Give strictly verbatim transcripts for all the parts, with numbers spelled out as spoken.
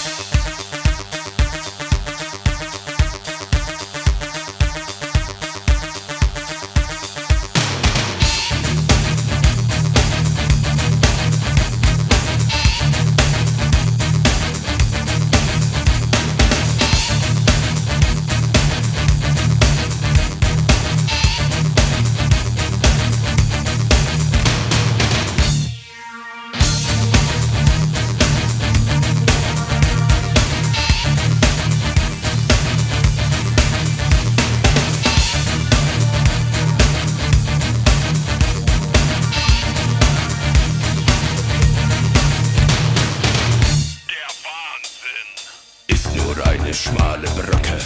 Eine schmale Brücke,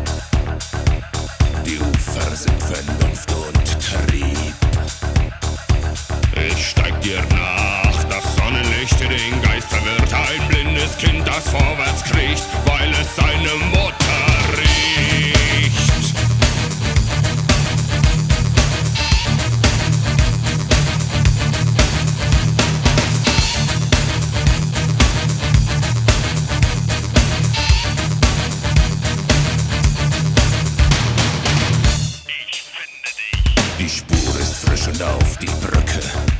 die Ufer sind Vernunft und Trieb. Ich steig dir nach, das Sonnenlicht den Geist verwirrt. Ein blindes Kind, das vorwärts kriecht, weil es seine Mutter riecht. Die Spur ist frisch und auf die Brücke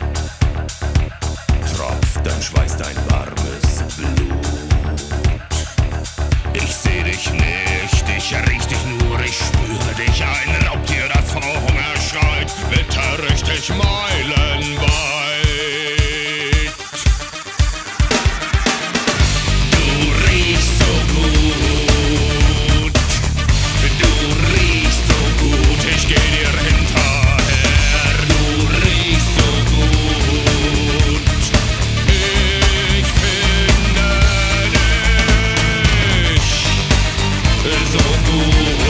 tropft dein Schweiß, dein warmes Blut. Ich seh dich nicht, ich riech dich nur, ich spüre dich. Ein Raubtier, das vor Hunger schreit, bitter richtig meilenweit. Du riechst so gut, du riechst so gut, ich geh dir hinter. So gut.